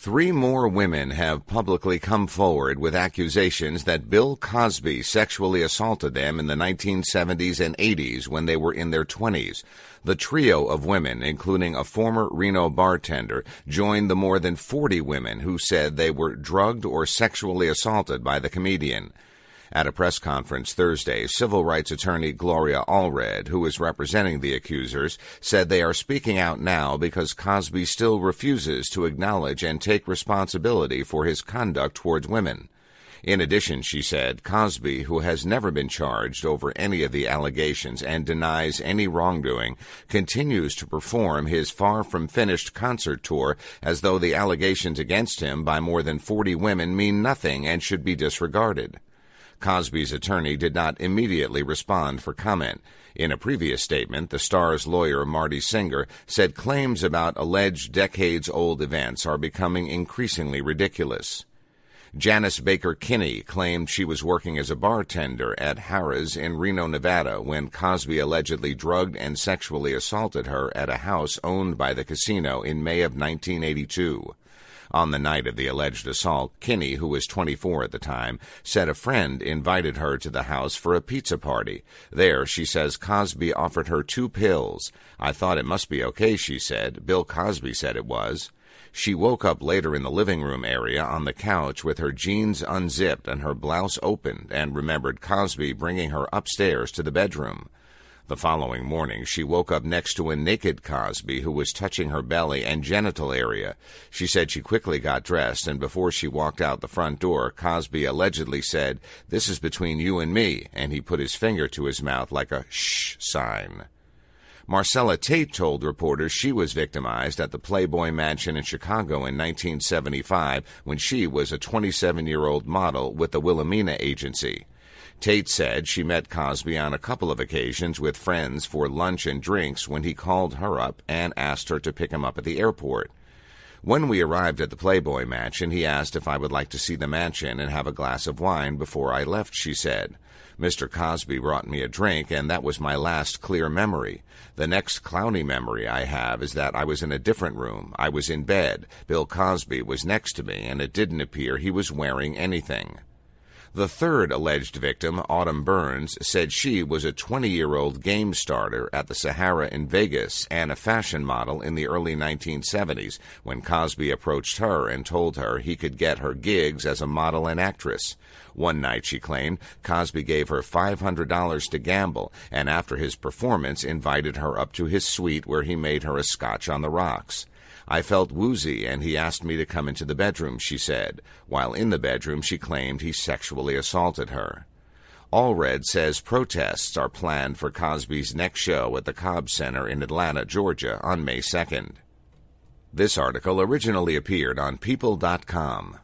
Three more women have publicly come forward with accusations that Bill Cosby sexually assaulted them in the 1970s and 80s when they were in their 20s. The trio of women, including a former Reno bartender, joined the more than 40 women who said they were drugged or sexually assaulted by the comedian. At a press conference Thursday, civil rights attorney Gloria Allred, who is representing the accusers, said they are speaking out now because Cosby still refuses to acknowledge and take responsibility for his conduct towards women. In addition, she said, Cosby, who has never been charged over any of the allegations and denies any wrongdoing, continues to perform his far-from-finished concert tour as though the allegations against him by more than 40 women mean nothing and should be disregarded. Cosby's attorney did not immediately respond for comment. In a previous statement, the star's lawyer, Marty Singer, said claims about alleged decades-old events are becoming increasingly ridiculous. Janice Baker Kinney claimed she was working as a bartender at Harrah's in Reno, Nevada, when Cosby allegedly drugged and sexually assaulted her at a house owned by the casino in May of 1982. On the night of the alleged assault, Kinney, who was 24 at the time, said a friend invited her to the house for a pizza party. There, she says, Cosby offered her 2 pills. I thought it must be okay, she said. Bill Cosby said it was. She woke up later in the living room area on the couch with her jeans unzipped and her blouse opened and remembered Cosby bringing her upstairs to the bedroom. The following morning, she woke up next to a naked Cosby who was touching her belly and genital area. She said she quickly got dressed, and before she walked out the front door, Cosby allegedly said, "This is between you and me," and he put his finger to his mouth like a shh sign. Marcella Tate told reporters she was victimized at the Playboy Mansion in Chicago in 1975 when she was a 27-year-old model with the Wilhelmina Agency. Tate said she met Cosby on a couple of occasions with friends for lunch and drinks when he called her up and asked her to pick him up at the airport. When we arrived at the Playboy Mansion, he asked if I would like to see the mansion and have a glass of wine before I left, she said. Mr. Cosby brought me a drink, and that was my last clear memory. The next cloudy memory I have is that I was in a different room. I was in bed. Bill Cosby was next to me, and it didn't appear he was wearing anything. The third alleged victim, Autumn Burns, said she was a 20-year-old game starter at the Sahara in Vegas and a fashion model in the early 1970s when Cosby approached her and told her he could get her gigs as a model and actress. One night, she claimed, Cosby gave her $500 to gamble and after his performance invited her up to his suite where he made her a scotch on the rocks. I felt woozy, and he asked me to come into the bedroom, she said. While in the bedroom, she claimed he sexually assaulted her. Allred says protests are planned for Cosby's next show at the Cobb Center in Atlanta, Georgia, on May 2nd. This article originally appeared on People.com.